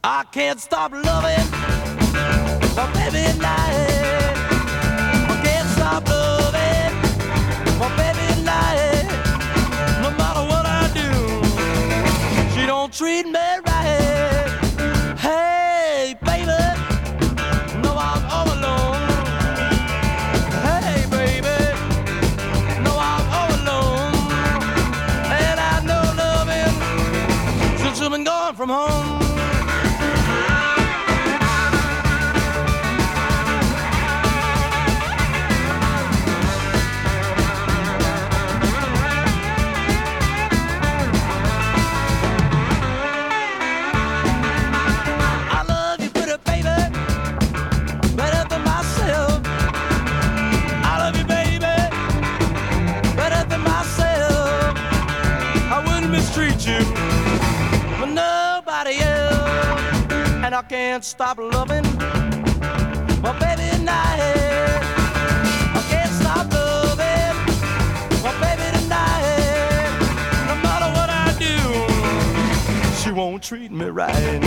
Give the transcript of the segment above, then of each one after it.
I can't stop loving my baby night. I can't stop loving my baby night. No matter what I do, she don't treat me right. Hey, baby, no, I'm all alone. Hey, baby, no, I'm all alone. And I know loving since you've been gone from home. Mistreat you, but nobody else. And I can't stop loving my baby tonight. I can't stop loving my baby tonight. No matter what I do, she won't treat me right.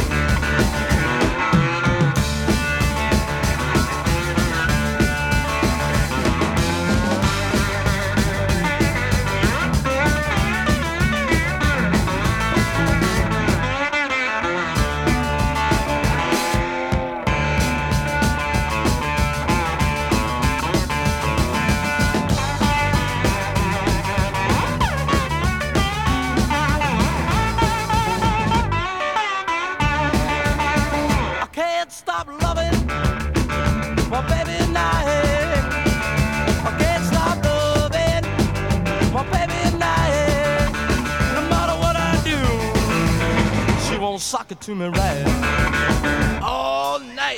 Stop loving my baby tonight. I can't stop loving my baby tonight. No matter what I do, she won't sock it to me right all night.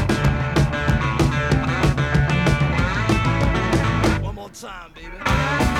Time, baby.